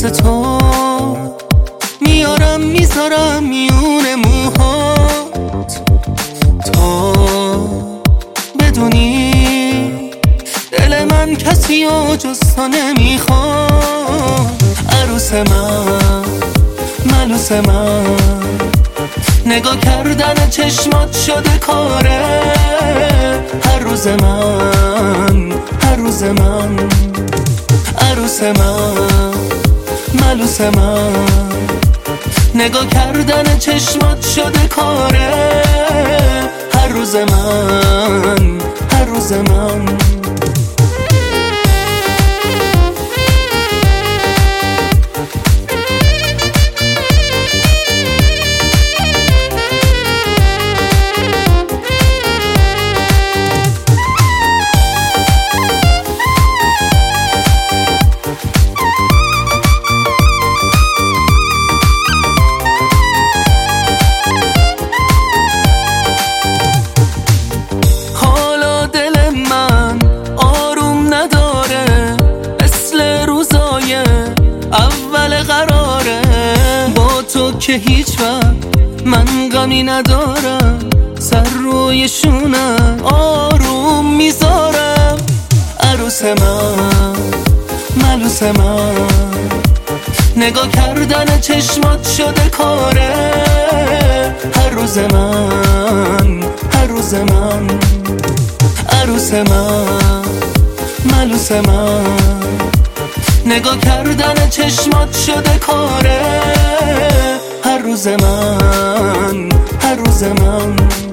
تو میارم میذارم میون موهات. تو بدونی دل من کسی و جز تو نمیخواد. عروس من، ملوس من، نگاه کردن چشمات شده کاره. هر روز من، هر روز من، عروس من، ملوس من، نگاه کردن چشمات شده کاره. هر روز من، هر روز من. که هیچ وقت من غمی ندارم، سر روی شونم آروم میذارم. عروس من، ملوس من، نگاه کردن چشمات شده کاره. هر روز من، هر روز من، عروس من، ملوس من، نگاه کردن چشمات شده کاره. هر روز من، هر روز من.